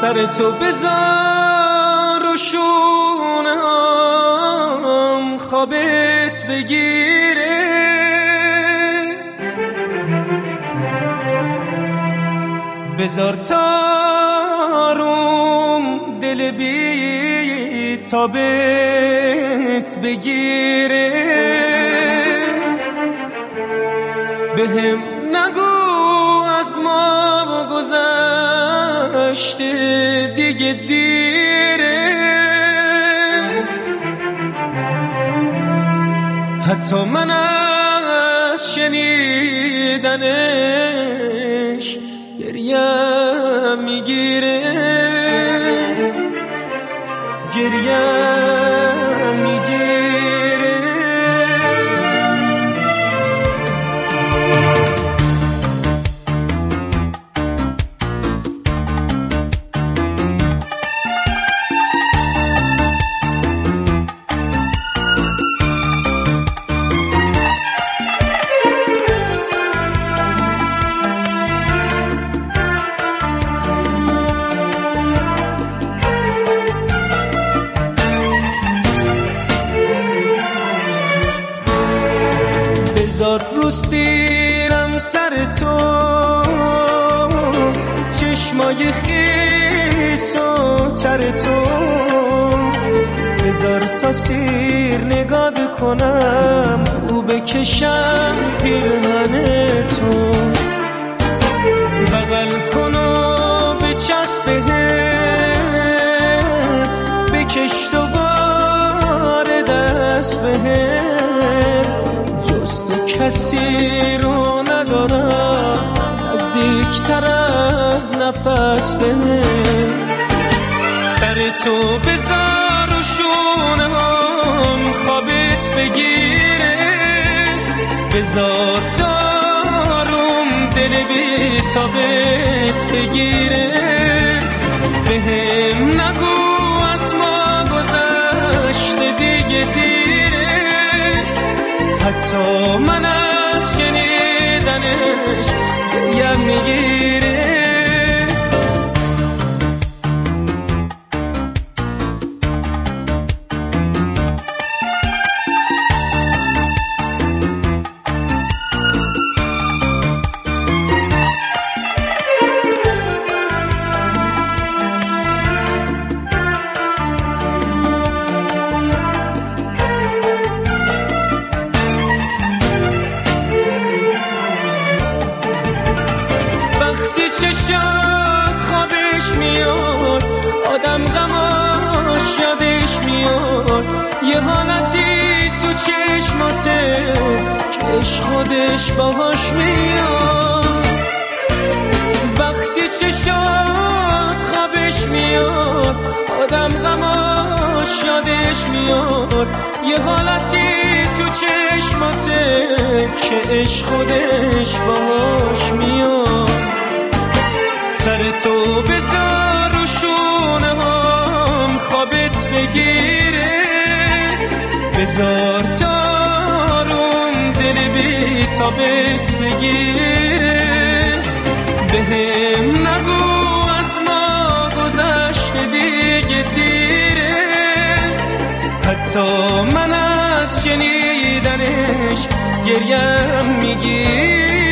سر تو بذار و شونم خوابت بگیره، بذار تاروم دل بی تابت بگیره، بهم نگو از ما گذشته دیگه دیره، حتی من از شنیدنش گریم میگیره، گریم میگیره. بذار رو سیرم سر تو چشمای خیس و تر تو، بذار تا سیر نگاه کنم او بکشم پیرهن تو، بغل کن و بچسبه بکش دوباره دست بهم، کسی رو ندارم نزدیکتر از نفس بهم، سر تو بذار و شونم خوابت بگیره، بذار تاروم دل بی تابت بگیره، بهم نگو از ما گذشته دیگه دیره، حتی من از شنیدنش گریم میگیره. چشات خوابش میاد، آدم غماش یادش میاد، یه حالتی تو چشماته که عشق خودش باهاش میاد، وقتی چشات خوابش میاد، آدم غماش یادش میاد، یه حالتی تو چشماته که عشق خودش باهاش میاد، سر تو بذار رو شونه هم خوابت بگیره، بذار تاروم دل بی تابت بگیره، بهم نگو از ما گذشته دیگه دیره، حتی من از شنیدنش گریم میگیره.